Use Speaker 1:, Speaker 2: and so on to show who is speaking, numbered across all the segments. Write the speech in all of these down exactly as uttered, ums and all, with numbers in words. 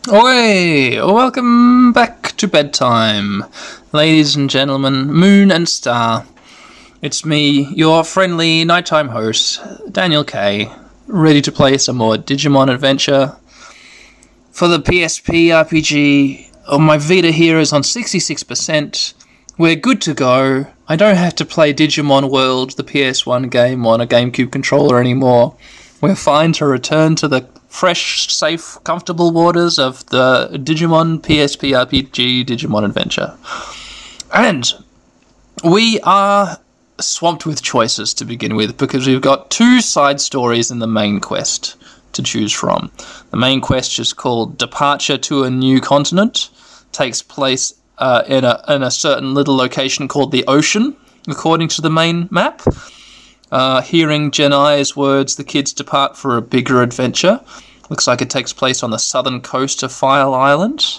Speaker 1: Oi! Welcome back to bedtime, ladies and gentlemen, moon and star. It's me, your friendly nighttime host, Daniel K, ready to play some more Digimon Adventure. For the P S P R P G, oh, my Vita here is on sixty-six percent. We're good to go. I don't have to play Digimon World, the P S one game, on a GameCube controller anymore. We're fine to return to the fresh, safe, comfortable waters of the Digimon P S P R P G Digimon Adventure. And we are swamped with choices to begin with, because we've got two side stories in the main quest to choose from. The main quest is called Departure to a New Continent. Takes place uh, in, a, in a certain little location called the Ocean, according to the main map. Uh, hearing Genai's words, the kids depart for a bigger adventure. Looks like it takes place on the southern coast of Fire Island.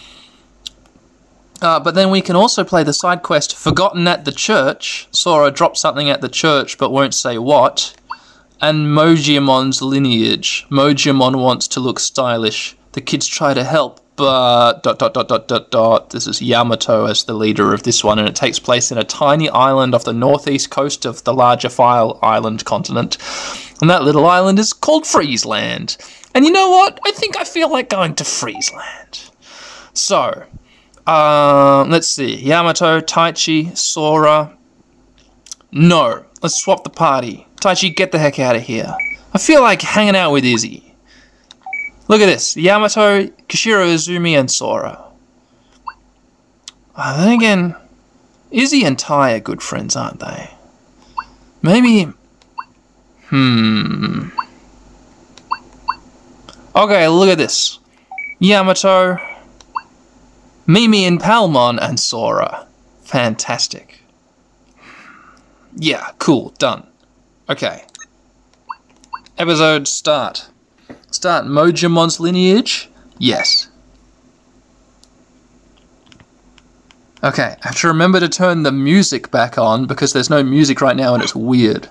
Speaker 1: Uh, but then we can also play the side quest Forgotten at the Church. Sora drops something at the church but won't say what. And Mojimon's lineage. Mojimon wants to look stylish. The kids try to help, but dot dot dot dot dot dot. This is Yamato as the leader of this one, and it takes place in a tiny island off the northeast coast of the larger Fire Island continent. And that little island is called Friesland. And you know what? I think I feel like going to Friesland. So, uh, let's see. Yamato, Taichi, Sora. No, let's swap the party. Taichi, get the heck out of here. I feel like hanging out with Izzy. Look at this. Yamato, Kishiro Izumi, and Sora. Uh, then again, Izzy and Tai are good friends, aren't they? Maybe... Hmm... Okay, look at this. Yamato, Mimi and Palmon, and Sora. Fantastic. Yeah, cool, done. Okay. Episode start. Start Mojimon's lineage? Yes. Okay, I have to remember to turn the music back on because there's no music right now and it's weird.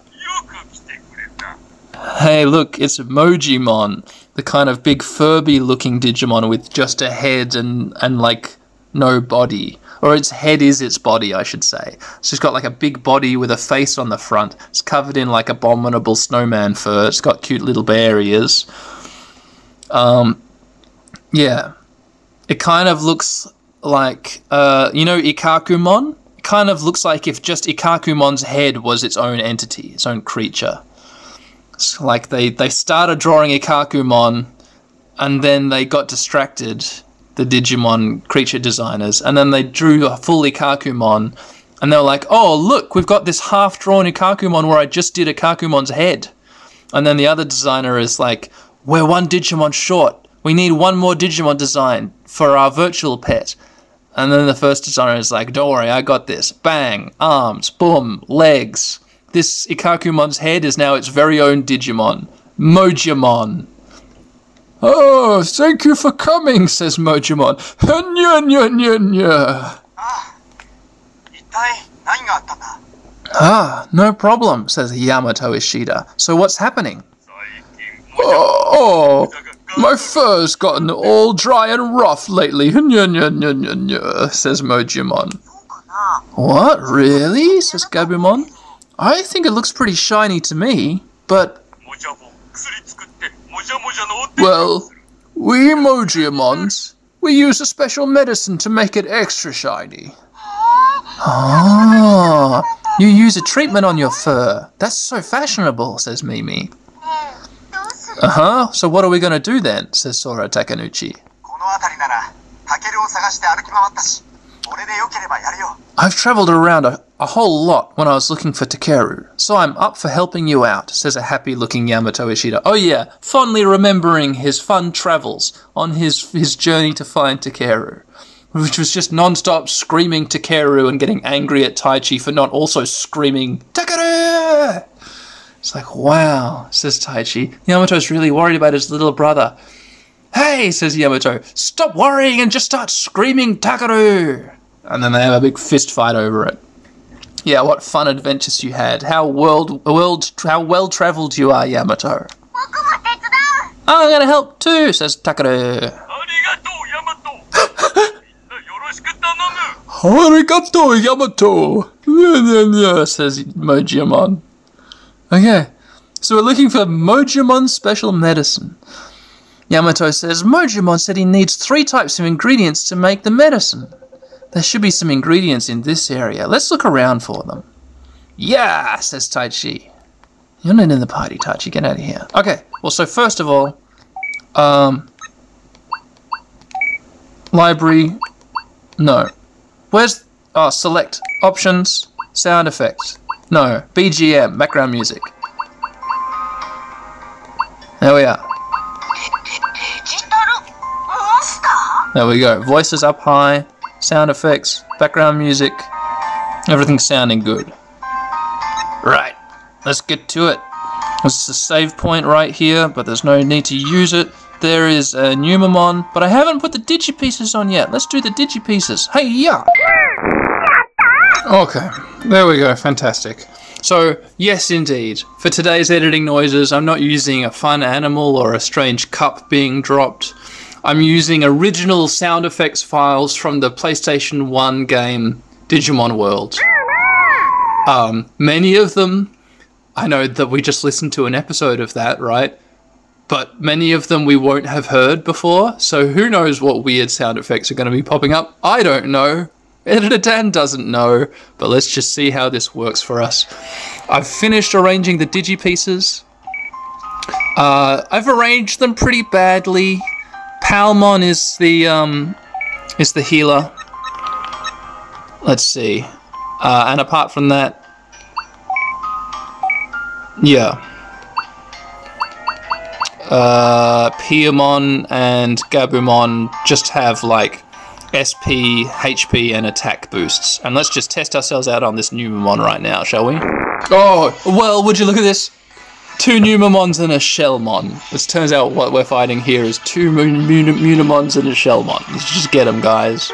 Speaker 1: Hey, look, it's Mojimon, the kind of big Furby-looking Digimon with just a head and, and like, no body. Or its head is its body, I should say. So it's got like a big body with a face on the front. It's covered in like abominable snowman fur. It's got cute little bear ears. Um, yeah. It kind of looks like, uh, you know Ikakumon? It kind of looks like if just Ikakumon's head was its own entity, its own creature. It's like they, they started drawing Ikakumon, and then they got distracted, the Digimon creature designers, and then they drew a full Ikakumon, and they were like, oh, look, we've got this half-drawn Ikakumon where I just did Ikakumon's head. And then the other designer is like, we're one Digimon short. We need one more Digimon design for our virtual pet. And then the first designer is like, don't worry, I got this. Bang, arms, boom, legs. This Ikakumon's head is now its very own Digimon. Mojimon. Oh, thank you for coming, says Mojimon. Nya, nya, nya, nya. Ah, no problem, says Yamato Ishida. So what's happening? Oh, oh, my fur's gotten all dry and rough lately, nya, nya, nya, nya, nya, says Mojimon. What, really, says Gabumon. I think it looks pretty shiny to me, but... Well, we Mojimons, we use a special medicine to make it extra shiny. Ah, you use a treatment on your fur. That's so fashionable, says Mimi. Uh-huh, so what are we going to do then, says Sora Takanuchi. I've travelled around a, a whole lot when I was looking for Takeru, so I'm up for helping you out, says a happy-looking Yamato Ishida. Oh yeah, fondly remembering his fun travels on his his journey to find Takeru, which was just non-stop screaming Takeru and getting angry at Taichi for not also screaming, Takeru! It's like, wow, says Taichi. Yamato's really worried about his little brother. Hey, says Yamato, stop worrying and just start screaming Takeru! And then they have a big fist fight over it. Yeah, what fun adventures you had. How world, world, how well travelled you are, Yamato. I'm gonna help too, says Takeru. Arigato, Yamato! Says Mojimon. Okay, so we're looking for Mojimon special medicine. Yamato says, Mojimon said he needs three types of ingredients to make the medicine. There should be some ingredients in this area. Let's look around for them. Yeah, says Taichi. You're not in the party, Taichi. Get out of here. Okay, well, so first of all, um, library, no. Where's, oh, select, options, sound effects. No, B G M, background music. There we are. There we go. Voices up high, sound effects, background music, everything's sounding good. Right, let's get to it. There's a save point right here, but there's no need to use it. There is a Numemon, but I haven't put the Digipieces on yet. Let's do the Digipieces. Hey, yeah! Okay, there we go, fantastic. So, yes indeed, for today's editing noises, I'm not using a fun animal or a strange cup being dropped. I'm using original sound effects files from the PlayStation one game Digimon World. Um, many of them, I know that we just listened to an episode of that, right? But many of them we won't have heard before, so who knows what weird sound effects are going to be popping up? I don't know. Editor Dan doesn't know, but let's just see how this works for us. I've finished arranging the Digipieces. Uh, I've arranged them pretty badly. Palmon is the um, is the healer. Let's see. Uh, and apart from that, yeah. Uh, Piamon and Gabumon just have like S P, H P, and attack boosts. And let's just test ourselves out on this Numemon right now, shall we? Oh, well, would you look at this? Two Numemons and a Shellmon. This turns out what we're fighting here is two Munimons and a Shellmon. Let's just get them, guys.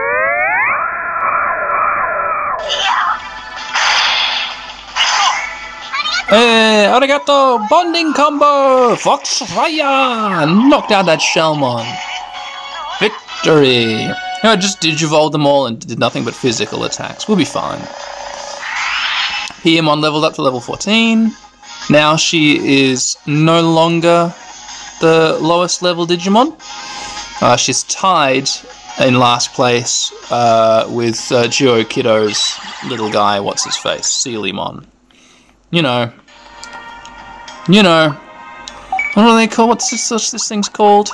Speaker 1: Hey, arigato! Bonding combo! Fox Fire! Knock down that Shellmon. Victory! You know, I just digivolved them all and did nothing but physical attacks. We'll be fine. Piamon leveled up to level fourteen. Now she is no longer the lowest level Digimon. Uh, she's tied in last place uh, with uh, Geokido's little guy, what's his face, Sealimon. You know. You know. What are they called? What's this, what's this thing's called?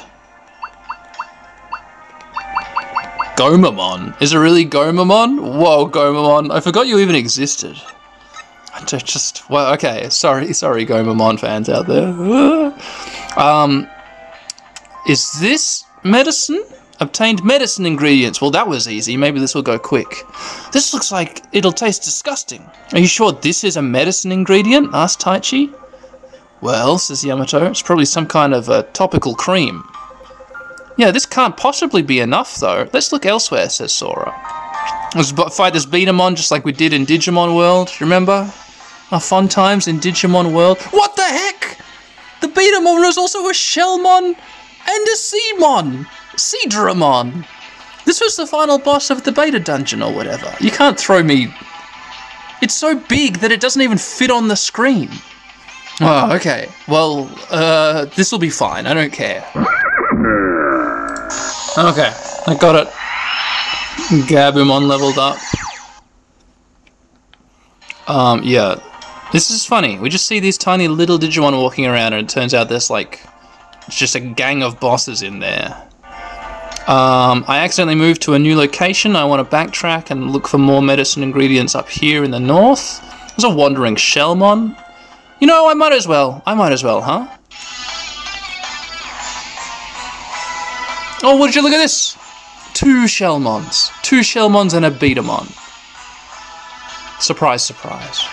Speaker 1: Gomamon. Is it really Gomamon? Whoa, Gomamon. I forgot you even existed. I just, well, okay, sorry, sorry, Gomamon fans out there. um, is this medicine? Obtained medicine ingredients. Well, that was easy. Maybe this will go quick. This looks like it'll taste disgusting. Are you sure this is a medicine ingredient? Asked Taichi. Well, says Yamato, it's probably some kind of a topical cream. Yeah, this can't possibly be enough, though. Let's look elsewhere, says Sora. Let's fight this Betamon just like we did in Digimon World, remember? Our fun times in Digimon World. What the heck? The Betamon was also a Shellmon and a Seamon. Seadramon. This was the final boss of the beta dungeon or whatever. You can't throw me... It's so big that it doesn't even fit on the screen. Oh, okay. Well, uh, this will be fine. I don't care. Okay, I got it. Gabumon leveled up. Um, yeah. This is funny. We just see these tiny little Digimon walking around and it turns out there's like... It's just a gang of bosses in there. Um, I accidentally moved to a new location. I want to backtrack and look for more medicine ingredients up here in the north. There's a wandering Shellmon. You know, I might as well. I might as well, huh? Oh, would you look at this? Two Shellmons. Two Shellmons and a Betamon. Surprise, surprise.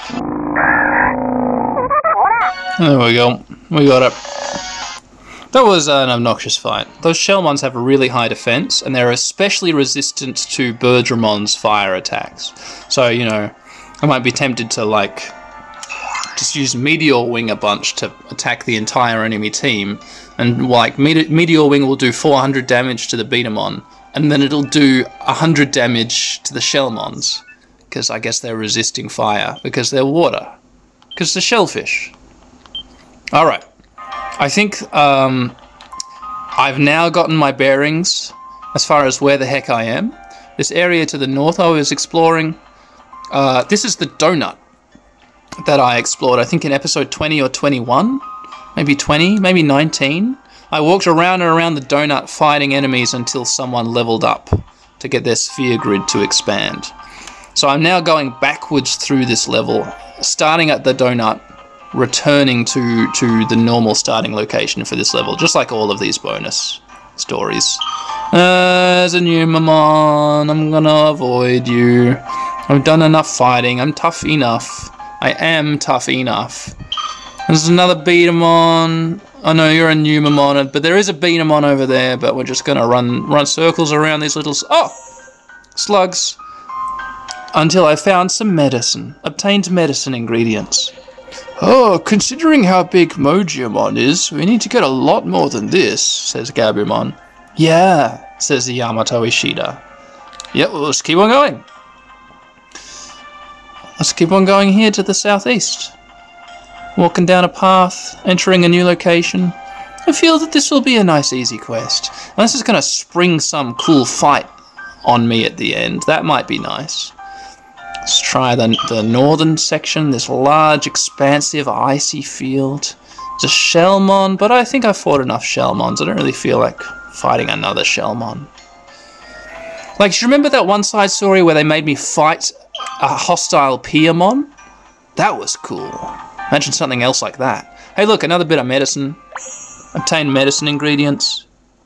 Speaker 1: There we go. We got it. That was an obnoxious fight. Those Shellmons have a really high defense, and they're especially resistant to Berdramon's fire attacks. So, you know, I might be tempted to, like, just use Meteor Wing a bunch to attack the entire enemy team. And, like, Mete Meteor Wing will do four hundred damage to the Betamon, and then it'll do one hundred damage to the Shellmons, because I guess they're resisting fire, because they're water, because they're shellfish. Alright, I think um, I've now gotten my bearings as far as where the heck I am. This area to the north I was exploring, uh, this is the donut that I explored, I think in episode twenty or twenty-one, maybe twenty, maybe nineteen. I walked around and around the donut fighting enemies until someone leveled up to get their sphere grid to expand. So I'm now going backwards through this level, starting at the donut, returning to, to the normal starting location for this level, just like all of these bonus stories. Uh, there's a new Numemon, I'm gonna avoid you. I've done enough fighting, I'm tough enough. I am tough enough. There's another Betamon. Oh no, you're a Numemon, but there is a Betamon over there, but we're just gonna run run circles around these little... Oh! Slugs. Until I found some medicine. Obtained medicine ingredients. Oh, considering how big Mogiamon is, we need to get a lot more than this, says Gabumon. Yeah, says the Yamato Ishida. Yep, well, let's keep on going. Let's keep on going here to the southeast. Walking down a path, entering a new location. I feel that this will be a nice easy quest. Unless it's going to spring some cool fight on me at the end. That might be nice. Let's try the, the northern section, this large, expansive, icy field. It's a Shellmon, but I think I fought enough Shellmons. I don't really feel like fighting another Shellmon. Like, do you remember that one side story where they made me fight a hostile Piamon? That was cool. Imagine something else like that. Hey look, another bit of medicine. Obtain medicine ingredients.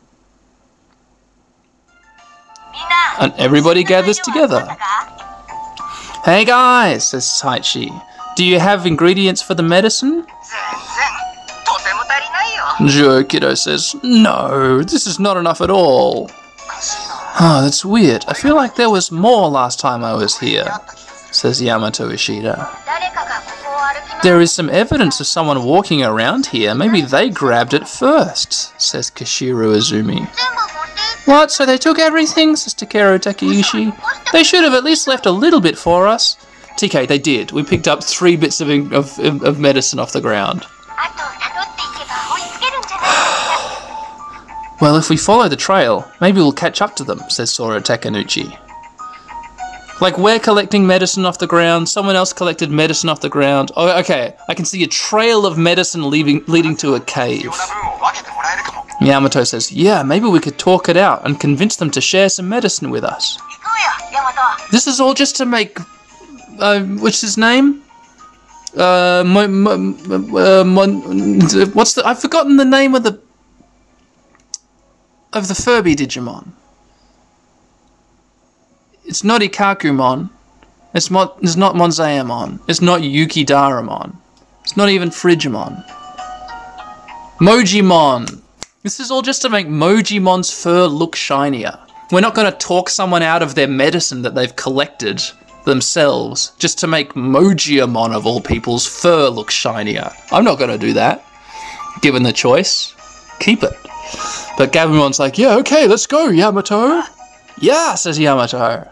Speaker 1: And everybody gathers together. Hey guys, says Taichi. Do you have ingredients for the medicine? Jokido says, no, this is not enough at all. Oh, that's weird. I feel like there was more last time I was here, says Yamato Ishida. There is some evidence of someone walking around here. Maybe they grabbed it first, says Kashiro Izumi. What? So they took everything, says Takeru Takeishi. They should have at least left a little bit for us. T K, they did. We picked up three bits of, of, of medicine off the ground. Well, if we follow the trail, maybe we'll catch up to them, says Sora Takanuchi. Like, we're collecting medicine off the ground, someone else collected medicine off the ground. Oh, okay, I can see a trail of medicine leaving, leading to a cave. Yamato says, yeah, maybe we could talk it out and convince them to share some medicine with us. This is all just to make... Uh, what's his name? Uh, mo, mo, uh, mon, what's the... I've forgotten the name of the... of the Furby Digimon. It's not Ikakumon. It's, mo it's not Monzaemon. It's not Yukidaramon. It's not even Frigimon. Mojimon. This is all just to make Mojimon's fur look shinier. We're not going to talk someone out of their medicine that they've collected themselves just to make Mojiamon, of all people's, fur look shinier. I'm not going to do that. Given the choice, keep it. But Gabumon's like, yeah, okay, let's go, Yamato. Yeah, says Yamato.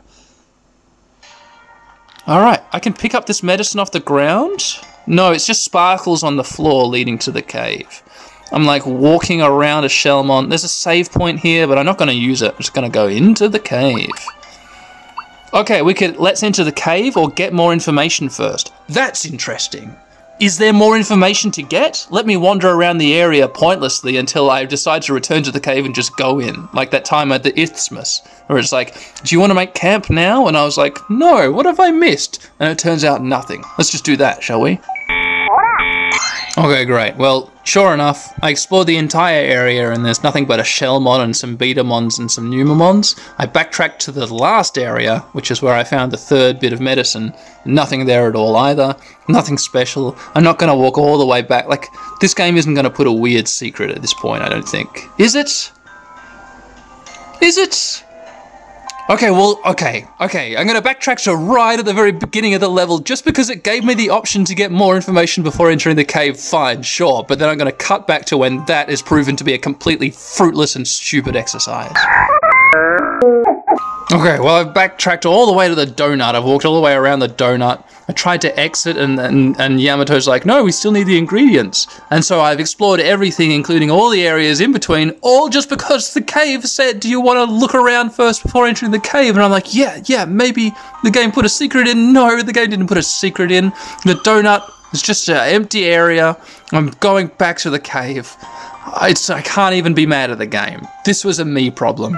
Speaker 1: Alright, I can pick up this medicine off the ground? No, it's just sparkles on the floor leading to the cave. I'm like walking around a Shellmon. There's a save point here, but I'm not going to use it. I'm just going to go into the cave. Okay, we could let's enter the cave or get more information first. That's interesting. Is there more information to get? Let me wander around the area pointlessly until I decide to return to the cave and just go in. Like that time at the Isthmus, where it's like, do you want to make camp now? And I was like, no, what have I missed? And it turns out nothing. Let's just do that, shall we? Okay, great. Well, sure enough, I explored the entire area and there's nothing but a Shellmon and some Betamons and some Numemons. I backtracked to the last area, which is where I found the third bit of medicine. Nothing there at all either. Nothing special. I'm not going to walk all the way back. Like, this game isn't going to put a weird secret at this point, I don't think. Is it? Is it? Okay, well, okay, okay, I'm going to backtrack to right at the very beginning of the level just because it gave me the option to get more information before entering the cave. Fine, sure, but then I'm going to cut back to when that is proven to be a completely fruitless and stupid exercise. Okay, well, I've backtracked all the way to the donut. I've walked all the way around the donut. I tried to exit, and, and, and Yamato's like, no, we still need the ingredients. And so I've explored everything, including all the areas in between, all just because the cave said, do you want to look around first before entering the cave? And I'm like, yeah, yeah, maybe the game put a secret in. No, the game didn't put a secret in. The donut is just an empty area. I'm going back to the cave. It's, I can't even be mad at the game. This was a me problem.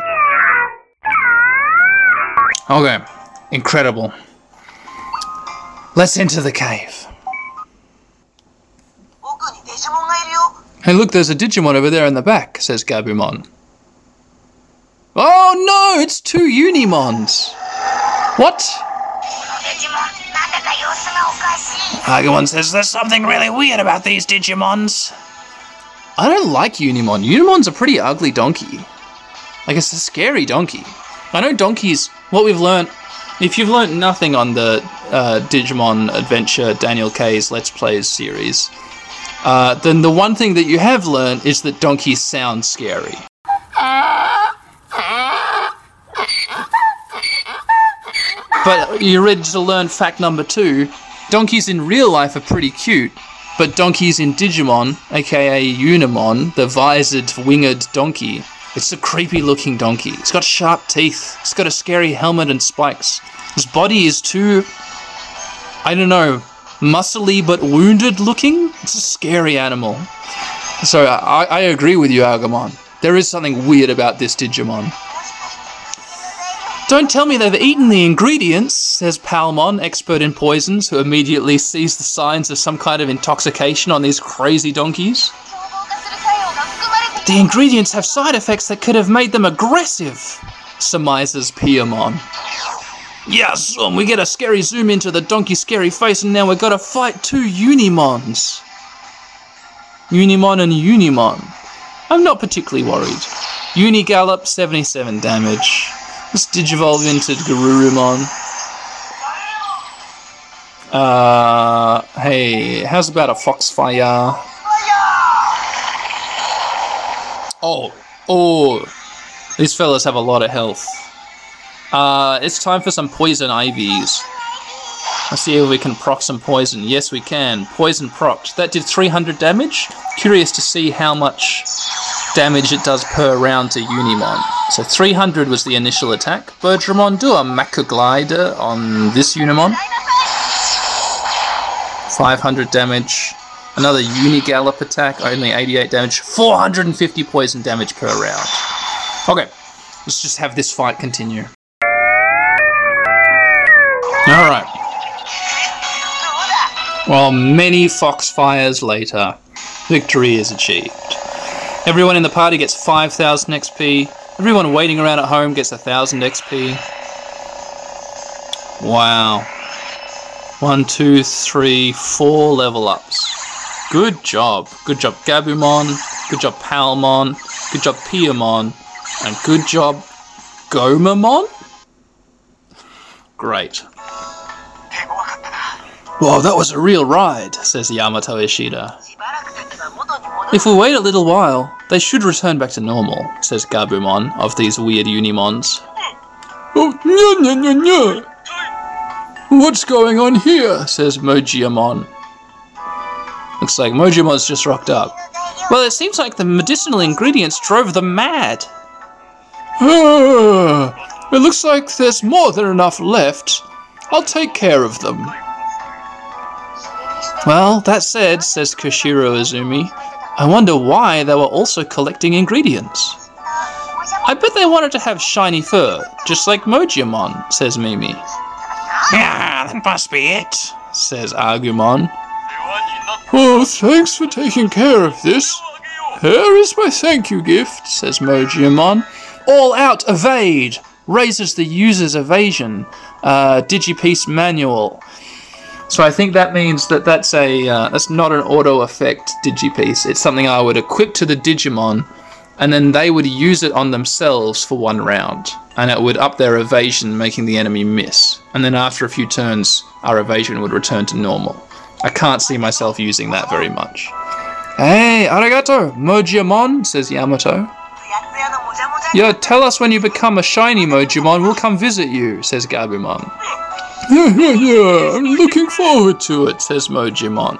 Speaker 1: Okay, incredible. Let's enter the cave. Hey look, there's a Digimon over there in the back, says Gabumon. Oh no, it's two Unimons. What? Agumon says there's something really weird about these Digimons. I don't like Unimon. Unimon's a pretty ugly donkey. Like, it's a scary donkey. I know donkeys, what we've learnt, if you've learnt nothing on the uh, Digimon Adventure Daniel K's Let's Plays series, uh, then the one thing that you have learnt is that donkeys sound scary. But you're ready to learn fact number two. Donkeys in real life are pretty cute, but donkeys in Digimon, aka Unimon, the visored winged donkey, it's a creepy looking donkey. It's got sharp teeth. It's got a scary helmet and spikes. His body is too, I don't know, muscly but wounded looking. It's a scary animal. So I, I agree with you, Agumon. There is something weird about this Digimon. Don't tell me they've eaten the ingredients, says Palmon, expert in poisons, who immediately sees the signs of some kind of intoxication on these crazy donkeys. The ingredients have side effects that could have made them aggressive, surmises Piamon. Yes, um, we get a scary zoom into the donkey's scary face, and now we've got to fight two Unimons. Unimon and Unimon. I'm not particularly worried. Unigallop, seventy-seven damage. Let's Digivolve into Garurumon. Uh, hey, how's about a Foxfire? Oh, oh, these fellas have a lot of health. Uh, it's time for some Poison Ivies. Let's see if we can proc some poison. Yes, we can. Poison procced. That did three hundred damage. Curious to see how much damage it does per round to Unimon. So three hundred was the initial attack. Birdramon, do a Mecha Glider on this Unimon. five hundred damage. Another Unigallop attack, only eighty-eight damage. four hundred fifty poison damage per round. Okay, let's just have this fight continue. Alright. Well, many Foxfires later, victory is achieved. Everyone in the party gets five thousand X P. Everyone waiting around at home gets one thousand X P. Wow. One, two, three, four level ups. Good job. Good job, Gabumon. Good job, Palmon. Good job, Piamon. And good job, Gomamon? Great. Whoa, that was a real ride, says Yamato Ishida. If we wait a little while, they should return back to normal, says Gabumon of these weird Unimons. Oh, nya, nya, nya, nya. What's going on here, says Mojiamon. Looks like Mojiamon's just rocked up. Well, it seems like the medicinal ingredients drove them mad. Ah, it looks like there's more than enough left. I'll take care of them. Well, that said, says Koshiro Izumi, I wonder why they were also collecting ingredients. I bet they wanted to have shiny fur, just like Mojiamon, says Mimi. Yeah, that must be it, says Agumon. Oh, thanks for taking care of this. Here is my thank you gift, says Mojiamon. All out evade! Raises the user's evasion. Uh, Digipiece manual. So I think that means that that's a uh, that's not an auto effect Digipiece. It's something I would equip to the Digimon, and then they would use it on themselves for one round, and it would up their evasion, making the enemy miss. And then after a few turns, our evasion would return to normal. I can't see myself using that very much. Hey, arigato, Mojiamon, says Yamato. Yeah, tell us when you become a shiny Mojimon, we'll come visit you, says Gabumon. Yeah, yeah, yeah, I'm looking forward to it, says Mojimon.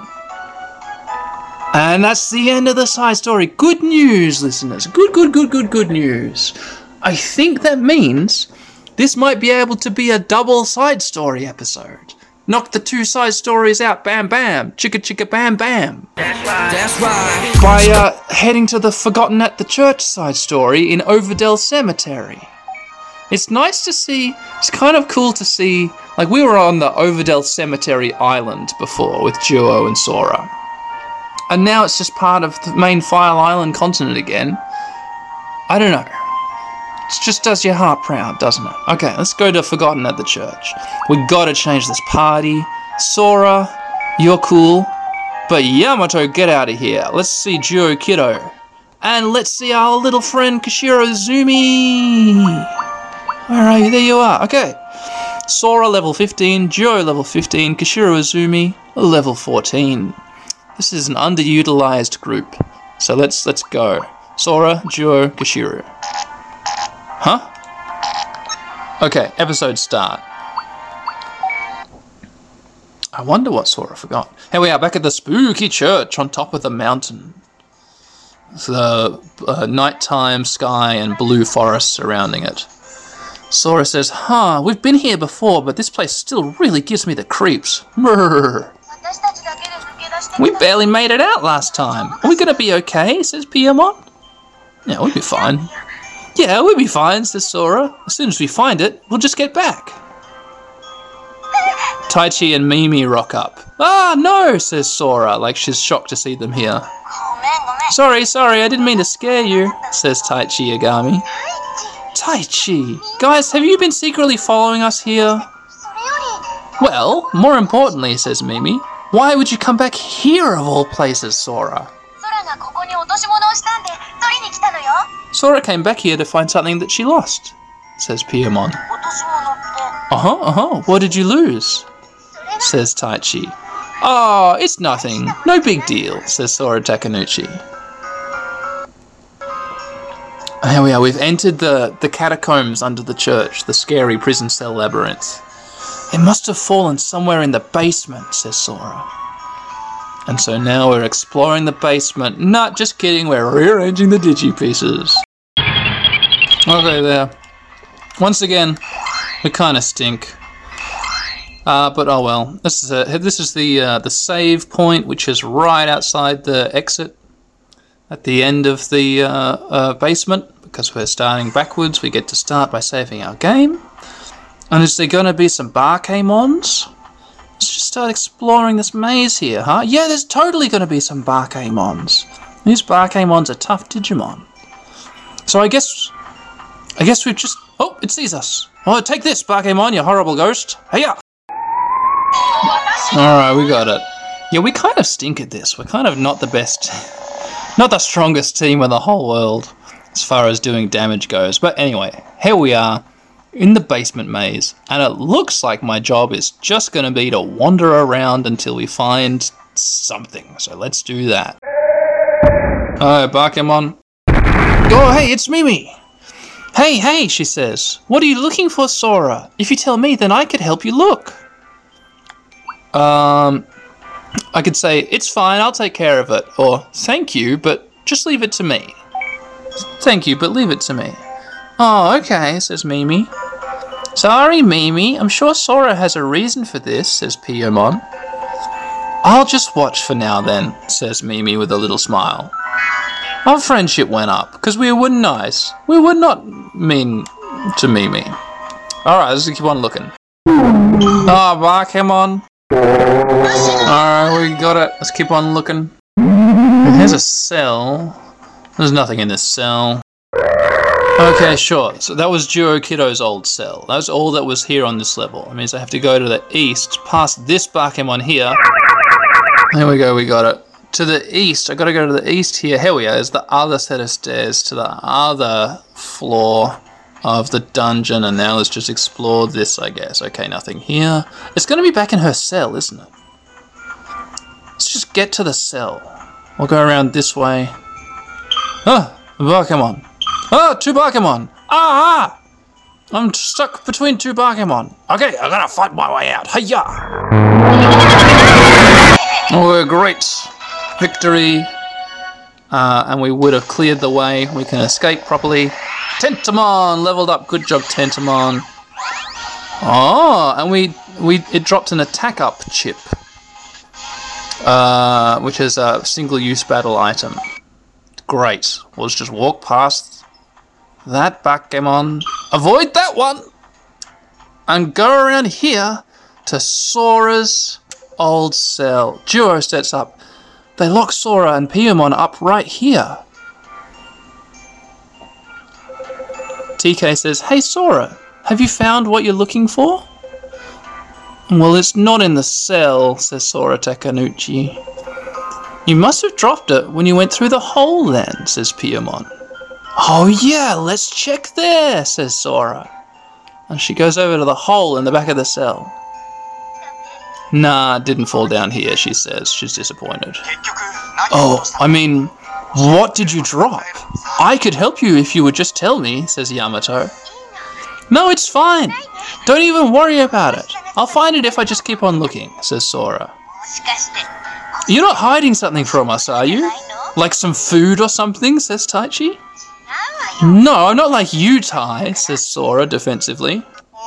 Speaker 1: And that's the end of the side story. Good news, listeners. Good, good, good, good, good news. I think that means this might be able to be a double side story episode. Knock the two side stories out, bam, bam, chicka, chicka, bam, bam. That's right. By uh, heading to the Forgotten at the Church side story in Overdell Cemetery. It's nice to see, it's kind of cool to see, like we were on the Overdell Cemetery Island before with Duo and Sora. And now it's just part of the main Fire Island continent again. I don't know. It just does your heart proud, doesn't it? Okay, let's go to Forgotten at the Church. We gotta change this party. Sora, you're cool. But Yamato, get out of here. Let's see Duo Kiddo. And let's see our little friend Kishiro Zumi. Where are you? There you are. Okay. Sora level fifteen, Duo level fifteen, Kishiro Zumi level fourteen. This is an underutilized group. So let's let's go. Sora, Duo, Kishiro. Huh? Okay, episode start. I wonder what Sora forgot. Here we are back at the spooky church on top of the mountain. The uh, nighttime sky and blue forest surrounding it. Sora says, huh, we've been here before, but this place still really gives me the creeps. Brrr. We barely made it out last time. Are we gonna be okay, says Piyamon. Yeah, we'll be fine. Yeah, we'll be fine, says Sora. As soon as we find it, we'll just get back. Taichi and Mimi rock up. Ah, no, says Sora, like she's shocked to see them here. Sorry, sorry, I didn't mean to scare you, says Taichi Yagami. Taichi, guys, have you been secretly following us here? Well, more importantly, says Mimi, why would you come back here of all places, Sora? Sora came back here to find something that she lost, says Piyamon. Uh-huh, uh-huh, what did you lose? Says Taichi. Oh, it's nothing, no big deal, says Sora Takenouchi. Here we are, we've entered the, the catacombs under the church, the scary prison cell labyrinth. It must have fallen somewhere in the basement, says Sora. And so now we're exploring the basement. Not just kidding, we're rearranging the digi-pieces. Okay, there. Once again, we kind of stink. Uh, but oh well. This is a, this is the uh, the save point, which is right outside the exit at the end of the uh, uh, basement. Because we're starting backwards, we get to start by saving our game. And is there going to be some Barkamons? Let's just start exploring this maze here, huh? Yeah, there's totally going to be some Barkamons. These Barkamons are tough Digimon. So I guess... I guess we've just... Oh, it sees us. Oh, take this, Barkamon, you horrible ghost. Hey-ya! Alright, we got it. Yeah, we kind of stink at this. We're kind of not the best... Not the strongest team in the whole world, as far as doing damage goes. But anyway, here we are. In the basement maze, and it looks like my job is just going to be to wander around until we find something, so let's do that. Oh, Barkamon. Oh, hey, it's Mimi! Hey, hey, she says. What are you looking for, Sora? If you tell me, then I could help you look. Um, I could say, it's fine, I'll take care of it, or thank you, but just leave it to me. Thank you, but leave it to me. Oh, okay, says Mimi. Sorry, Mimi. I'm sure Sora has a reason for this, says Piyamon. I'll just watch for now then, says Mimi with a little smile. Our friendship went up, because we were nice. We were not mean to Mimi. Alright, let's keep on looking. Oh, Barkamon. Alright, we got it. Let's keep on looking. Here's a cell. There's nothing in this cell. Okay, sure. So that was Duo Kiddo's old cell. That was all that was here on this level. It means I have to go to the east, past this Barkamon here. There we go, we got it. To the east, I gotta go to the east here. Here we are, there's the other set of stairs to the other floor of the dungeon. And now let's just explore this, I guess. Okay, nothing here. It's gonna be back in her cell, isn't it? Let's just get to the cell. We'll go around this way. Ah, Barkamon. Ah, two Bakemon. Ah, ah! I'm stuck between two Bakemon. Okay, I gotta fight my way out. Hiya! Oh, great. Victory. Uh, and we would have cleared the way. We can escape properly. Tentomon leveled up. Good job, Tentomon. Oh, and we we it dropped an attack up chip, uh, which is a single-use battle item. Great. We'll just walk past that Bakemon. Avoid that one, and go around here to Sora's old cell. Duo sets up. They lock Sora and Piyamon up right here. T K says, "Hey Sora, have you found what you're looking for?" "Well, it's not in the cell," says Sora Takenouchi. "You must have dropped it when you went through the hole then," says Piyamon. "Oh yeah, let's check there," says Sora. And she goes over to the hole in the back of the cell. "Nah, it didn't fall down here," she says. She's disappointed. "Oh, I mean, what did you drop? I could help you if you would just tell me," says Yamato. "No, it's fine. Don't even worry about it. I'll find it if I just keep on looking," says Sora. "You're not hiding something from us, are you? Like some food or something?" says Taichi. "No, I'm not like you, Tai," says Sora defensively.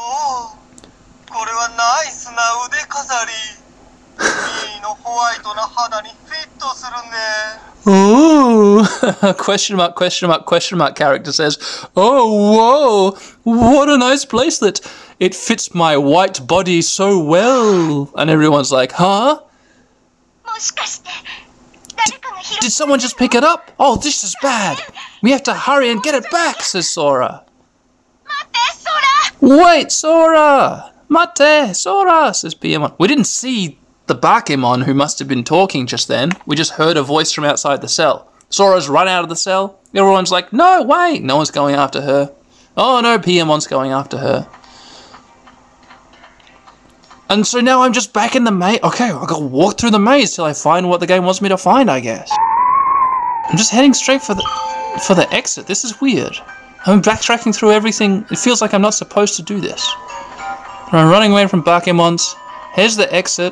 Speaker 1: Ooh, question mark, question mark, question mark character says, "Oh, whoa, what a nice bracelet. It fits my white body so well." And everyone's like, "Huh? D did someone just pick it up? Oh, this is bad. We have to hurry and get it back," says Sora. "Wait, Sora! Mate, Sora!" says Piyamon. We didn't see the Bakemon who must have been talking just then. We just heard a voice from outside the cell. Sora's run out of the cell. Everyone's like, "No, wait." No one's going after her. Oh no, Piyamon's going after her. And so now I'm just back in the maze. Okay, I've got to walk through the maze till I find what the game wants me to find, I guess. I'm just heading straight for the for the exit. This is weird. I'm backtracking through everything. It feels like I'm not supposed to do this. I'm running away from Bakemons. Here's the exit.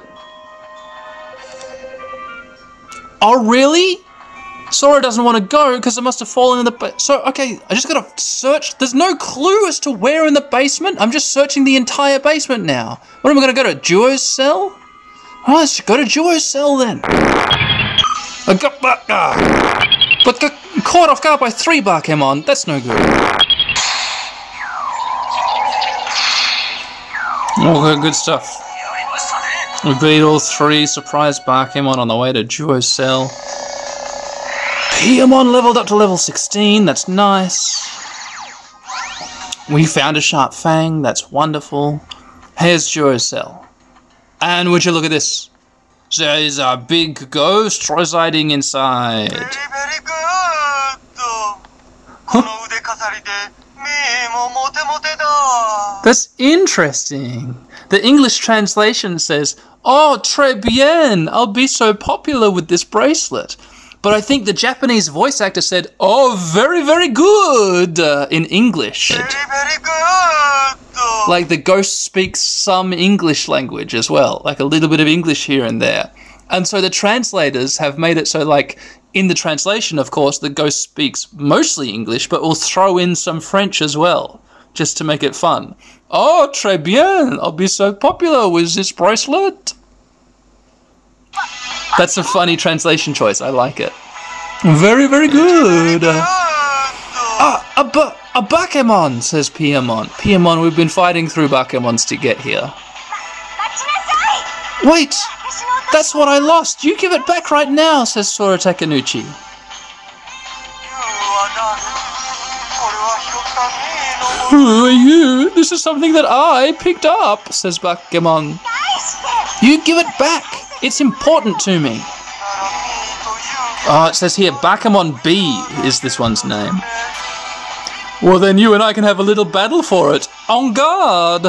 Speaker 1: Oh, really? Sora doesn't want to go because it must have fallen in the ba- So, okay, I just gotta search. There's no clue as to where in the basement. I'm just searching the entire basement now. What am I gonna go to? Duo's cell? Oh, let's go to Duo's cell then. I got back. Uh, but got caught off guard by three Bakemon. That's no good. Oh, good, good stuff. We beat all three surprise Bakemon on the way to Duo's cell. Piyamon leveled up to level sixteen, that's nice. We found a Sharp Fang, that's wonderful. Here's Duo's cell. And would you look at this? There is a big ghost residing inside.
Speaker 2: Very, very good. Huh?
Speaker 1: That's interesting. The English translation says, "Oh, très bien, I'll be so popular with this bracelet." But I think the Japanese voice actor said, "Oh, very, very good," uh, in English.
Speaker 2: Very, very good.
Speaker 1: Like the ghost speaks some English language as well, like a little bit of English here and there. And so the translators have made it so, like, in the translation, of course, the ghost speaks mostly English, but will throw in some French as well, just to make it fun. "Oh, très bien, I'll be so popular with this bracelet." That's a funny translation choice. I like it. Very, very good. Ah, a, ba a Bakemon, says Piyamon. Piyamon, we've been fighting through Bakemons to get here. Wait, that's what I lost. You give it back right now, says Sora Takenouchi. Who are you? This is something that I picked up, says Bakemon. You give it back. It's important to me. Oh, it says here, Bakemon B is this one's name. Well, then you and I can have a little battle for it. En garde!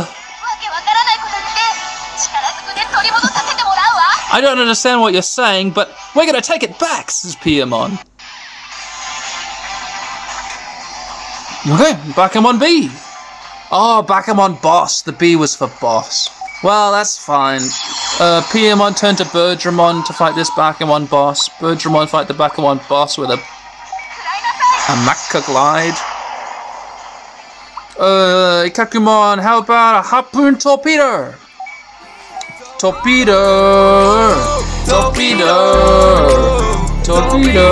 Speaker 1: I don't understand what you're saying, but we're gonna take it back, says Piyamon. Okay, Bakamon B. Oh, Bakamon Boss. The B was for boss. Well, that's fine. Uh, Piamon turned to Birdramon to fight this Bakamon Boss. Birdramon fight the Bakamon Boss with a... A Mecha Glide. Uh, Ikakumon, how about a Harpoon Torpedo? Torpedo! Torpedo! Torpedo!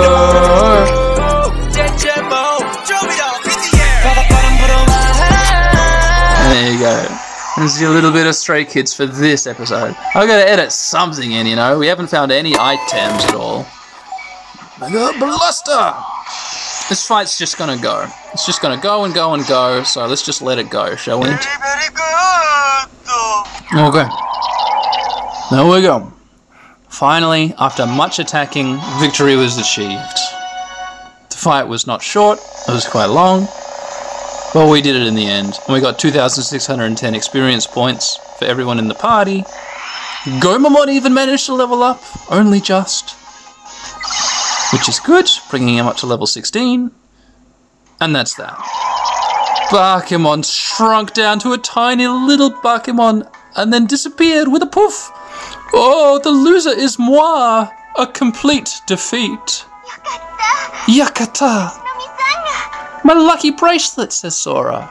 Speaker 1: There you go. There's a little bit of Stray Kids for this episode. I've got to edit something in, you know. We haven't found any items at all. Bluster! This fight's just gonna go. It's just gonna go and go and go, so let's just let it go, shall we?
Speaker 2: Very, very good.
Speaker 1: Okay. There we go. Finally, after much attacking, victory was achieved. The fight was not short, it was quite long, but we did it in the end. And we got two thousand six hundred ten experience points for everyone in the party. Gomamon even managed to level up, only just. Which is good, bringing him up to level sixteen. And that's that. Bakamon shrunk down to a tiny little Bakamon and then disappeared with a poof. Oh, the loser is moi. A complete defeat. Yakata. My lucky bracelet, says Sora.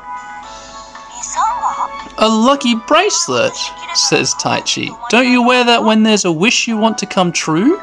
Speaker 1: A lucky bracelet, says Taichi. Don't you wear that when there's a wish you want to come true?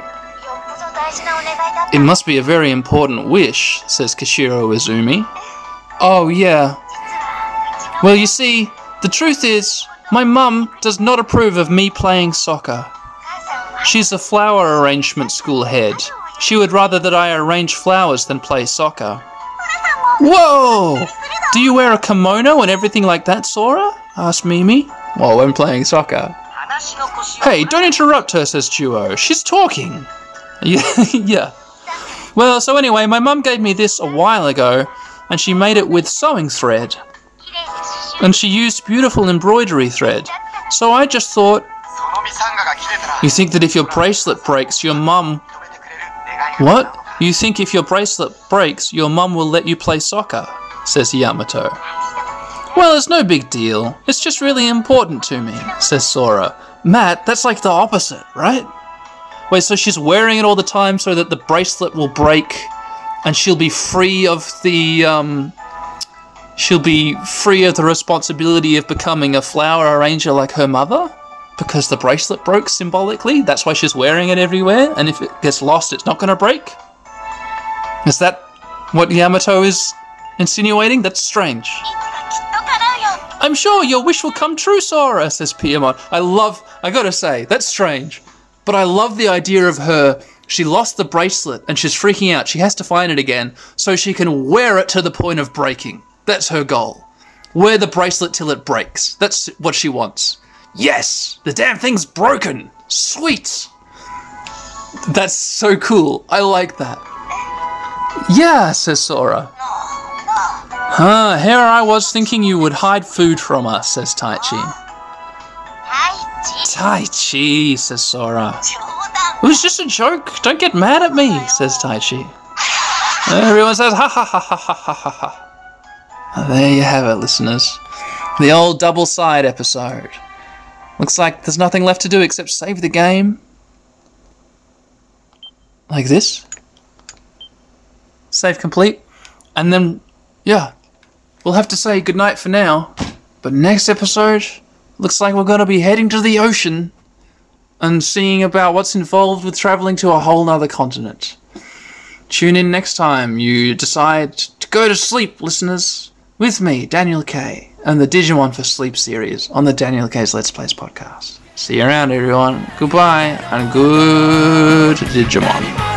Speaker 1: It must be a very important wish, says Kashiro Izumi. Oh, yeah. Well, you see, the truth is, my mum does not approve of me playing soccer. She's a flower arrangement school head. She would rather that I arrange flowers than play soccer. Whoa! Do you wear a kimono and everything like that, Sora? Asked Mimi. Well, when playing soccer. Hey, don't interrupt her, says Chuo. She's talking. Yeah, yeah. Well, so anyway, my mum gave me this a while ago, and she made it with sewing thread. And she used beautiful embroidery thread. So I just thought, you think that if your bracelet breaks, your mum... What? You think if your bracelet breaks, your mum will let you play soccer? Says Yamato. Well, it's no big deal. It's just really important to me, says Sora. Matt, that's like the opposite, right? Wait, so she's wearing it all the time so that the bracelet will break and she'll be free of the, um... She'll be free of the responsibility of becoming a flower arranger like her mother? Because the bracelet broke symbolically? That's why she's wearing it everywhere? And if it gets lost, it's not going to break? Is that what Yamato is insinuating? That's strange. I'm sure your wish will come true, Sora, says Piamon. I love... I gotta say, that's strange. But I love the idea of her, she lost the bracelet and she's freaking out. She has to find it again so she can wear it to the point of breaking. That's her goal. Wear the bracelet till it breaks. That's what she wants. Yes! The damn thing's broken! Sweet! That's so cool. I like that. Yeah, says Sora. Huh, here I was thinking you would hide food from us, says Taichi. Taichi, says Sora. It was just a joke. Don't get mad at me, says Taichi. Everyone says ha ha ha ha ha ha ha ha. There you have it, listeners. The old double side episode. Looks like there's nothing left to do except save the game. Like this. Save complete. And then, yeah, we'll have to say goodnight for now. But next episode, looks like we're going to be heading to the ocean and seeing about what's involved with traveling to a whole nother continent. Tune in next time you decide to go to sleep, listeners, with me, Daniel K, and the Digimon for Sleep series on the Daniel K's Let's Plays podcast. See you around, everyone. Goodbye, and good Digimon.